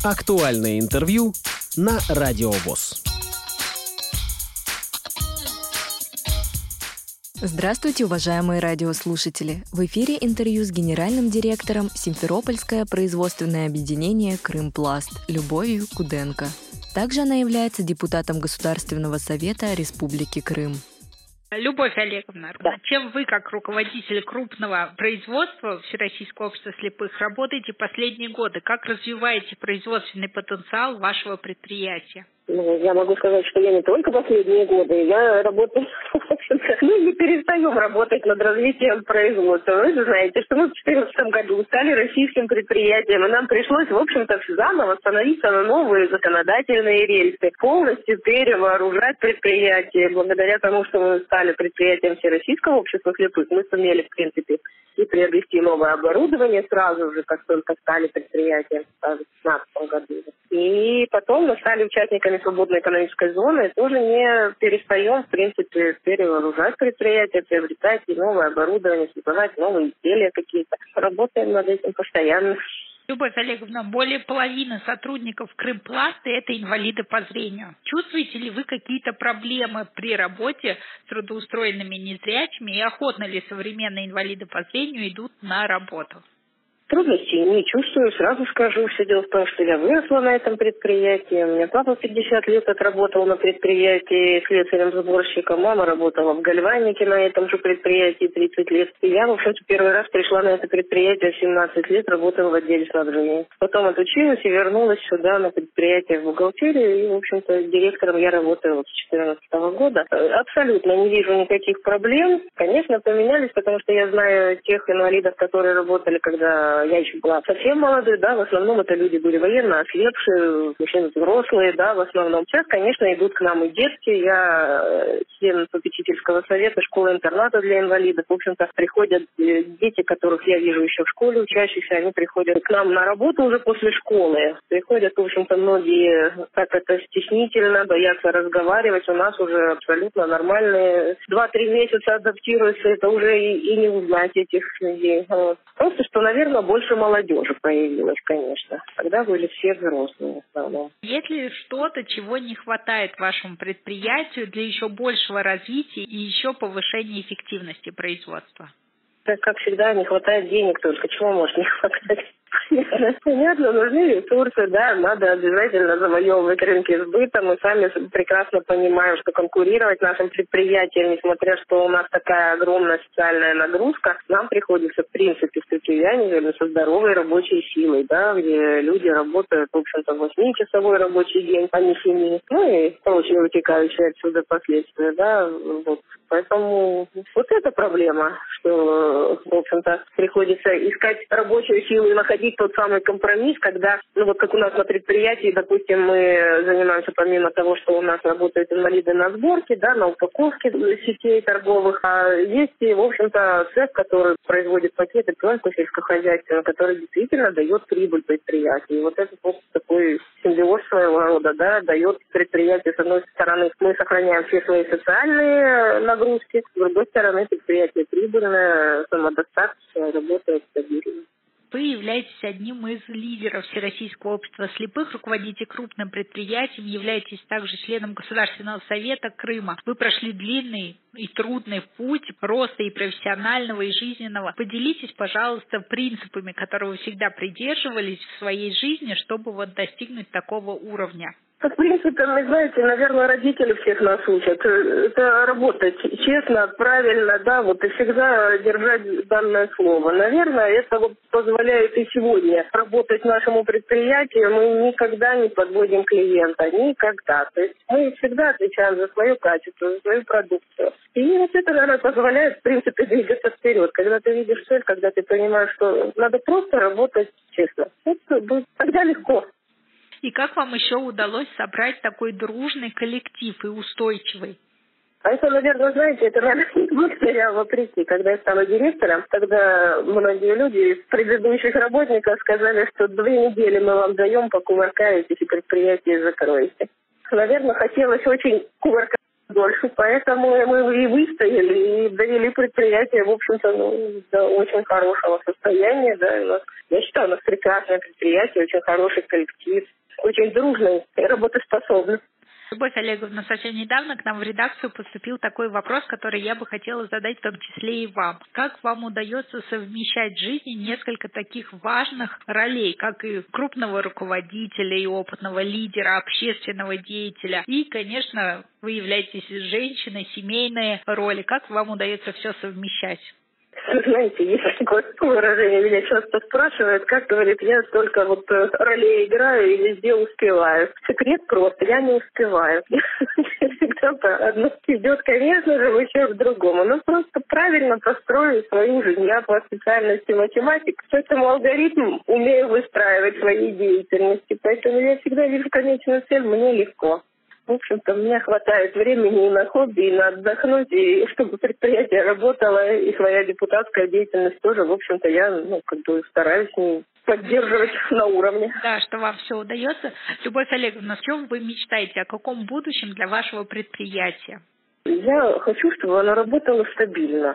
Актуальное интервью на Радио ВОС. Здравствуйте, уважаемые радиослушатели! В эфире интервью с генеральным директором Симферопольское производственное объединение «Крымпласт» Любовью Куденко. Также она является депутатом Государственного совета Республики Крым. Любовь Олеговна, чем вы, как руководитель крупного производства Всероссийского общества слепых, работаете последние годы? Как развиваете производственный потенциал вашего предприятия? Я могу сказать, что я не только последние годы, я работаю, мы не перестаем работать над развитием производства. Вы же знаете, что мы в 2014 году стали российским предприятием, и нам пришлось, в общем-то, заново становиться на новые законодательные рельсы, полностью перевооружать предприятие. Благодаря тому, что мы стали предприятием Всероссийского общества слепых, мы сумели, в принципе, и приобрести новое оборудование сразу же, как только стали предприятием в 2016 году. И потом мы стали участниками свободной экономической зоны и тоже не перестаем, в принципе, перевооружать предприятия, приобретать и новое оборудование, создавать новые изделия какие-то. Работаем над этим постоянно. Любовь Олеговна, более половины сотрудников Крымпласта – это инвалиды по зрению. Чувствуете ли вы какие-то проблемы при работе с трудоустроенными незрячими и охотно ли современные инвалиды по зрению идут на работу? Трудностей не чувствую, сразу скажу. Все дело в том, что я выросла на этом предприятии. У меня папа 50 лет отработал на предприятии слесарем-сборщиком. Мама работала в гальванике на этом же предприятии 30 лет. И я, в общем-то, первый раз пришла на это предприятие в 17 лет, работала в отделе снабжения. Потом отучилась и вернулась сюда на предприятие в бухгалтерии. И, в общем-то, директором я работаю с 2014 года. Абсолютно не вижу никаких проблем. Конечно, поменялись, потому что я знаю тех инвалидов, которые работали, когда я еще была совсем молодой, да, в основном это люди были военно ослепшие, мужчины взрослые, да, в основном. Сейчас, конечно, идут к нам и детки. Я член попечительского совета школы-интерната для инвалидов. В общем-то, приходят дети, которых я вижу еще в школе учащихся, они приходят к нам на работу уже после школы. Приходят, в общем-то, многие так это стеснительно, боятся разговаривать. У нас уже абсолютно нормальные. 2-3 месяца адаптируются, это уже и не узнать этих людей. Вот. Просто, что, наверное, больше молодежи появилось, конечно. Тогда были все взрослые в основном. Есть ли что-то, чего не хватает вашему предприятию для еще большего развития и еще повышения эффективности производства? Как всегда, не хватает денег только. Чего может не хватать? Понятно, нужны ресурсы, да, надо обязательно завоевывать рынки сбыта. Мы сами прекрасно понимаем, что конкурировать нашим предприятиям, несмотря что у нас такая огромная социальная нагрузка, нам приходится, в принципе, в предприятии со здоровой рабочей силой, да, где люди работают, в общем-то, 8-часовой рабочий день, а не 7. Ну и прочие вытекающие отсюда последствия, да, вот. Поэтому вот эта проблема, что, в общем-то, приходится искать рабочую силу и находить тот самый компромисс, когда, ну вот как у нас на предприятии, допустим, мы занимаемся помимо того, что у нас работают инвалиды на сборке, да, на упаковке сетей торговых, а есть и, в общем-то, цех, который производит пакеты, пленку сельскохозяйственную, который действительно дает прибыль предприятию. И вот это вот такой симбиоз своего рода, да, дает предприятию, с одной стороны, мы сохраняем все свои социальные нагрузки, с другой стороны, предприятие прибыльное, самодостаточное, работает стабильно. Вы являетесь одним из лидеров Всероссийского общества слепых, руководите крупным предприятием, являетесь также членом Государственного совета Крыма. Вы прошли длинный и трудный путь роста и профессионального, и жизненного. Поделитесь, пожалуйста, принципами, которые вы всегда придерживались в своей жизни, чтобы вот достигнуть такого уровня. В принципе, вы знаете, наверное, родители всех нас учат. Это работать честно, правильно, да, вот и всегда держать данное слово. Наверное, это вот позволяет и сегодня работать нашему предприятию. Мы никогда не подводим клиента, никогда. То есть мы всегда отвечаем за свое качество, за свою продукцию. И вот это, наверное, позволяет, в принципе, двигаться вперед. Когда ты видишь цель, когда ты понимаешь, что надо просто работать честно. Это будет тогда легко. И как вам еще удалось собрать такой дружный коллектив и устойчивый? А это, наверное, знаете, это, наверное, благодаря вопреки. Когда я стала директором, тогда многие люди из предыдущих работников сказали, что 2 недели мы вам даем, покувыркаетесь и предприятие закроете. Наверное, хотелось очень кувыркаться дольше. Поэтому мы и выстояли, и довели предприятие, в общем-то, до очень хорошего состояния. Да. Я считаю, у нас прекрасное предприятие, очень хороший коллектив, очень дружный и работоспособный. Любовь Олеговна, совсем недавно к нам в редакцию поступил такой вопрос, который я бы хотела задать в том числе и вам. Как вам удается совмещать в жизни несколько таких важных ролей, как и крупного руководителя, и опытного лидера, общественного деятеля, и, конечно, вы являетесь женщиной, семейные роли. Как вам удается все совмещать? Знаете, есть такое выражение, меня часто спрашивают, как, говорит, я столько ролей играю и везде успеваю. Секрет просто, я не успеваю. Всегда одно идет, конечно же, в еще к другому. Но просто правильно построю свою жизнь. Я по специальности математик, поэтому алгоритм умею выстраивать свои деятельности. Поэтому я всегда вижу конечную цель, мне легко. В общем-то, мне хватает времени и на хобби, и на отдохнуть, и чтобы предприятие работало, и своя депутатская деятельность тоже, в общем-то, я, стараюсь поддерживать на уровне. Да, что вам все удается. Любовь Олеговна, в чем вы мечтаете, о каком будущем для вашего предприятия? Я хочу, чтобы оно работало стабильно.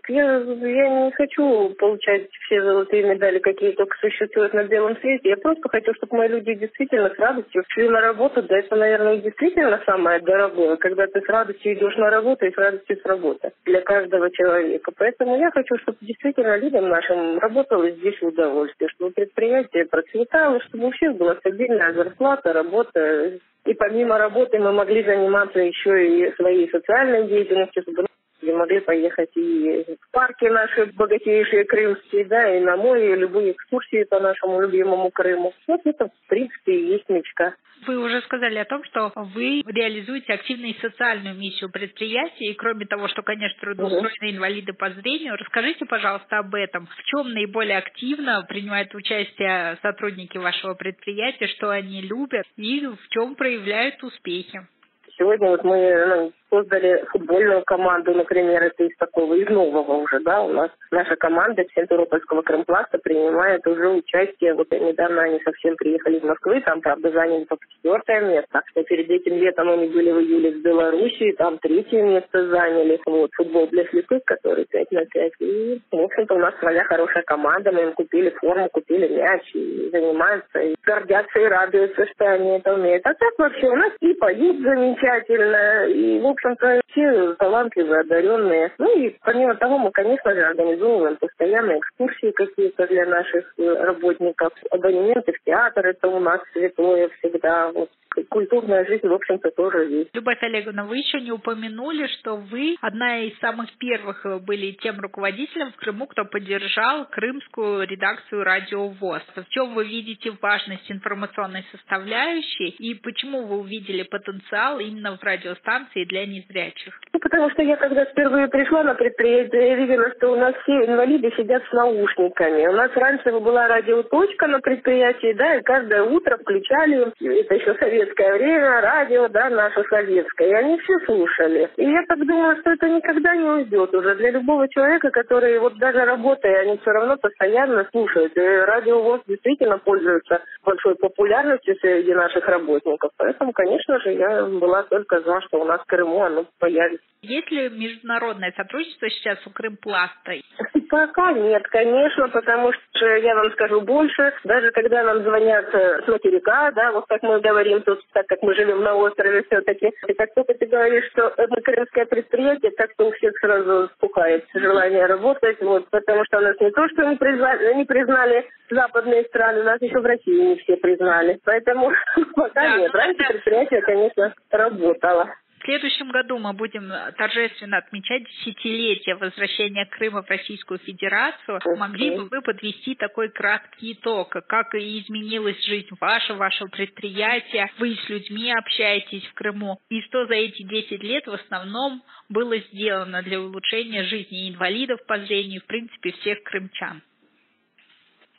Я не хочу получать все золотые медали, какие только существуют на белом свете. Я просто хочу, чтобы мои люди действительно с радостью шли на работу. Да, это, наверное, действительно самое дорогое, когда ты с радостью идешь на работу и с радостью с работы для каждого человека. Поэтому я хочу, чтобы действительно людям нашим работалось здесь в удовольствие, чтобы предприятие процветало, чтобы у всех была стабильная зарплата, работа. И помимо работы мы могли заниматься еще и своей социальной деятельностью, чтобы мы могли поехать и в парки наши богатейшие крымские, да, и на море, и любые экскурсии по нашему любимому Крыму. Это, в принципе, и есть мечта. Вы уже сказали о том, что вы реализуете активную социальную миссию предприятия, и кроме того, что, конечно, трудоустроенные инвалиды по зрению, расскажите, пожалуйста, об этом. В чем наиболее активно принимают участие сотрудники вашего предприятия, что они любят и в чем проявляют успехи? Сегодня мы создали футбольную команду, например, это из нового уже, да, у нас наша команда Симферопольского Крымпласта принимает уже участие, недавно они совсем приехали из Москвы, там, правда, заняли только 4 место, а перед этим летом они были в июле в Беларуси, там 3 место заняли, футбол для слепых, который 5 на 5, и, в общем-то, у нас своя хорошая команда, мы им купили форму, купили мяч, и занимаются, и гордятся, и радуются, что они это умеют. А так вообще у нас и поют замечательно, и, в общем-то, все талантливые, одаренные. И помимо того, мы, конечно же, организовываем постоянные экскурсии какие-то для наших работников. Абонементы в театр, это у нас святое всегда. Культурная жизнь, в общем-то, тоже есть. Любовь Олеговна, вы еще не упомянули, что вы одна из самых первых были тем руководителем в Крыму, кто поддержал крымскую редакцию «Радио ВОС». В чем вы видите важность информационной составляющей и почему вы увидели потенциал именно в радиостанции для незрячих? Потому что я, когда впервые пришла на предприятие, я видела, что у нас все инвалиды сидят с наушниками. У нас раньше была радиоточка на предприятии, да, и каждое утро включали, это еще советское время, радио, да, наше советское, и они все слушали. И я так думала, что это никогда не уйдет уже. Для любого человека, который даже работая, они все равно постоянно слушают. И радио ВОС действительно пользуется большой популярностью среди наших работников. Поэтому, конечно же, я была только за, что у нас в Крыму оно появится. Есть ли международное сотрудничество сейчас у Крымпласта? Пока нет, конечно, потому что я вам скажу больше. Даже когда нам звонят с материка, да, как мы говорим тут, так как мы живем на острове все-таки, и как только ты говоришь, что это крымское предприятие, как-то у всех сразу вспухает желание работать, потому что нас не то, что не признали западные страны, нас еще в России не все признали. Поэтому пока нет. Раньше предприятие, конечно, работало. В следующем году мы будем торжественно отмечать десятилетие возвращения Крыма в Российскую Федерацию. Могли бы вы подвести такой краткий итог, как изменилась жизнь вашего предприятия, вы с людьми общаетесь в Крыму, и что за эти 10 лет в основном было сделано для улучшения жизни инвалидов по зрению, в принципе, всех крымчан?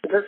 Да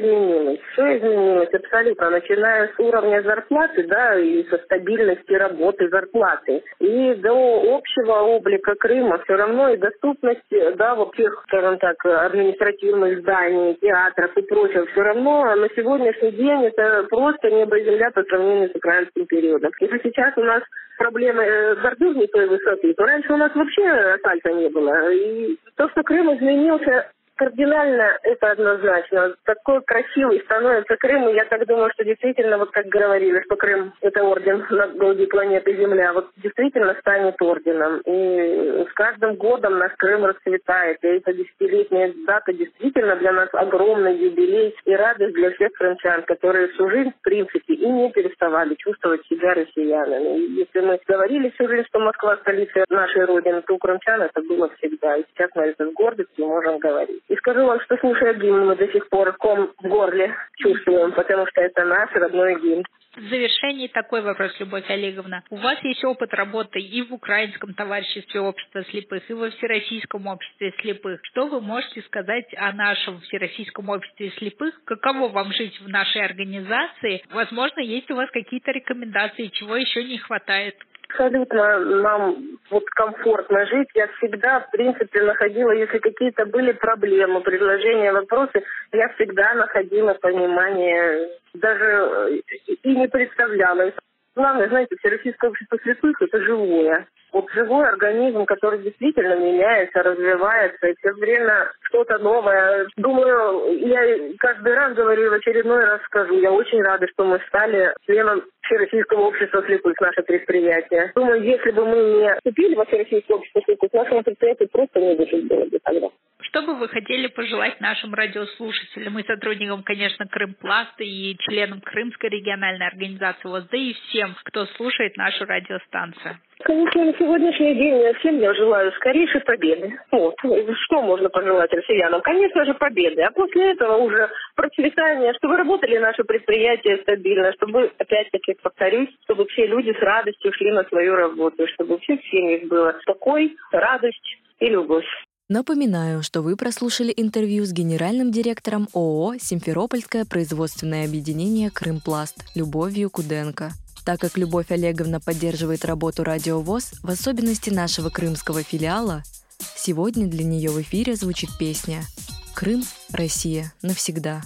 все изменилось абсолютно, начиная с уровня зарплаты, да, и со стабильности работы зарплаты, и до общего облика Крыма все равно и доступность, да, вот тех, скажем так, административных зданий, театров и прочего, все равно на сегодняшний день это просто небо и земля по сравнению с украинским периодом. Если сейчас у нас проблемы бордюр не той высоты, то раньше у нас вообще асфальта не было. И то, что Крым изменился кардинально, это однозначно. Такой красивый становится Крым, и я так думаю, что действительно, вот как говорили, что Крым – это орден на голубой планеты Земля, вот действительно станет орденом. И с каждым годом наш Крым расцветает, и эта десятилетняя дата действительно для нас огромный юбилей и радость для всех крымчан, которые всю жизнь, в принципе, и не переставали чувствовать себя россиянами. И если мы говорили всю жизнь, что Москва – столица нашей Родины, то у крымчан это было всегда. И сейчас мы это с гордостью можем говорить. И скажу вам, что слушая гимн, мы до сих пор ком в горле чувствуем, потому что это наш родной гимн. В завершении такой вопрос, Любовь Олеговна. У вас есть опыт работы и в Украинском товариществе общества слепых, и во Всероссийском обществе слепых. Что вы можете сказать о нашем Всероссийском обществе слепых? Каково вам жить в нашей организации? Возможно, есть у вас какие-то рекомендации, чего еще не хватает? Абсолютно нам вот комфортно жить. Я всегда, в принципе, находила, если какие-то были проблемы, предложения, вопросы, я всегда находила понимание, даже и не представляла. Главное, знаете, Всероссийское общество слепых – это живое. Вот живой организм, который действительно меняется, развивается, и все время что-то новое. Думаю, я каждый раз говорю, в очередной раз скажу, я очень рада, что мы стали членом Всероссийского общества слепых, наше предприятие. Думаю, если бы мы не вступили во Всероссийское общество слепых, нашему предприятию просто не выжить было бы тогда. Что бы вы хотели пожелать нашим радиослушателям и сотрудникам, конечно, Крымпласта и членам Крымской региональной организации ВОС, да и всем, кто слушает нашу радиостанцию? Конечно, на сегодняшний день всем я желаю скорейшей победы. Вот. Что можно пожелать россиянам? Конечно же, победы. А после этого уже процветание, чтобы работали наши предприятия стабильно, чтобы, опять-таки, повторюсь, чтобы все люди с радостью шли на свою работу, чтобы у всех семьях было покой, радость и любовь. Напоминаю, что вы прослушали интервью с генеральным директором ООО «Симферопольское производственное объединение Крымпласт» Любовью Куденко. Так как Любовь Олеговна поддерживает работу Радио ВОС, в особенности нашего крымского филиала, сегодня для нее в эфире звучит песня «Крым, Россия, навсегда».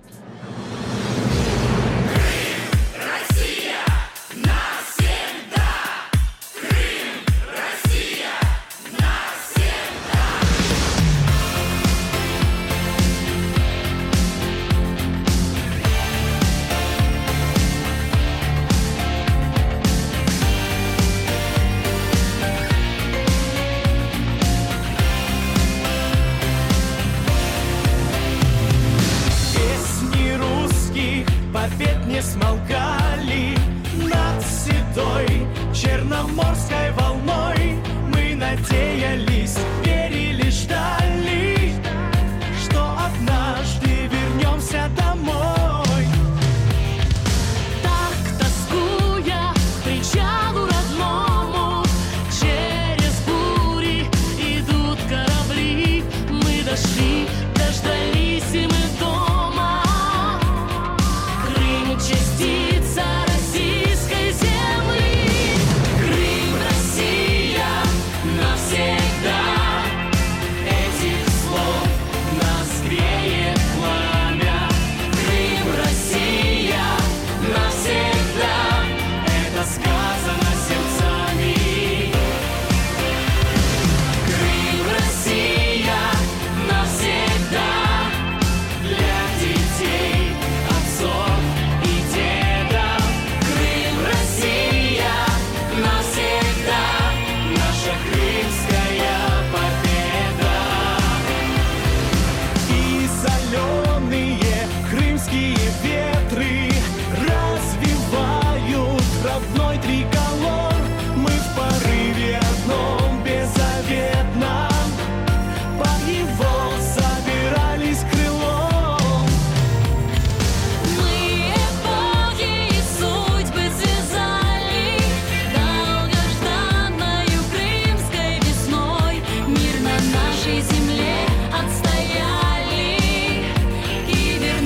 Побед не смолкали над седой черноморской волной. Мы надеялись, верили, ждали, что однажды вернемся домой. Так тоскуя к причалу родному, через бури идут корабли. Мы дошли, дождались, и мы дома. Частица российской земли. Крым, Россия, навсегда. Этих слов нас греет пламя. Крым, Россия, навсегда. Это сказано сердцами. Крым, Россия, навсегда. Для детей, отцов, наша крымская победа. И соленые крымские ветры развивают родной триколор. Мы в порыве одном беззаветном под его собирались крылом. Мы эпохи и судьбы связали долгожданною крымской весной. Мир на нашей земле отстояли и вернули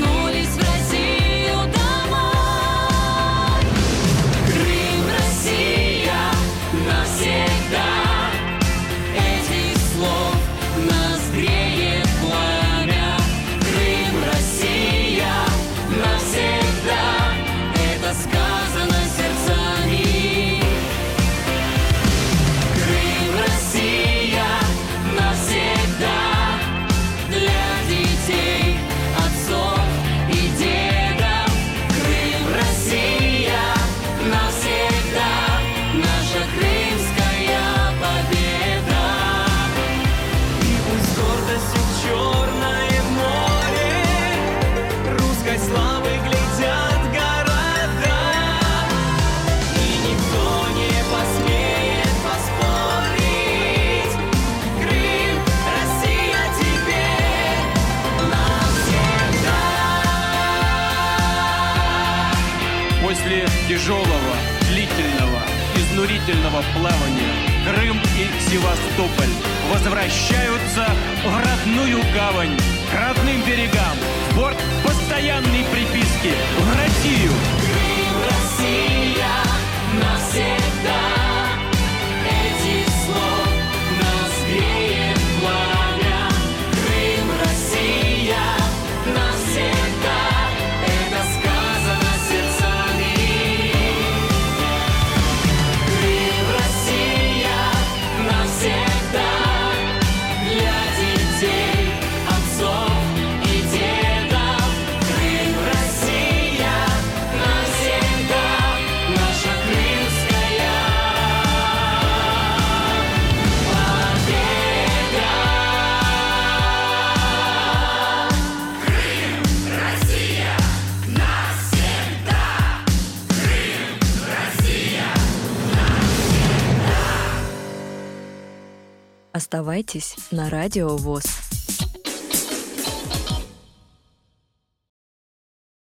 дорогой славы глядят города, и никто не посмеет поспорить. Крым, Россия теперь навсегда. После тяжелого, длительного, изнурительного плавания Крым и Севастополь возвращаются в родную гавань, к родным берегам, в порт постоянной приписки, в Россию. Крым, Россия навсегда. Этих слов нас греет пламя. Крым, Россия навсегда. Это сказано сердцами. Крым, Россия навсегда. Для детей, отцов и дедов. Крым, Россия навсегда. Наша крымская победа. Крым, Россия навсегда. Крым, Россия навсегда. Оставайтесь на Радио ВОС.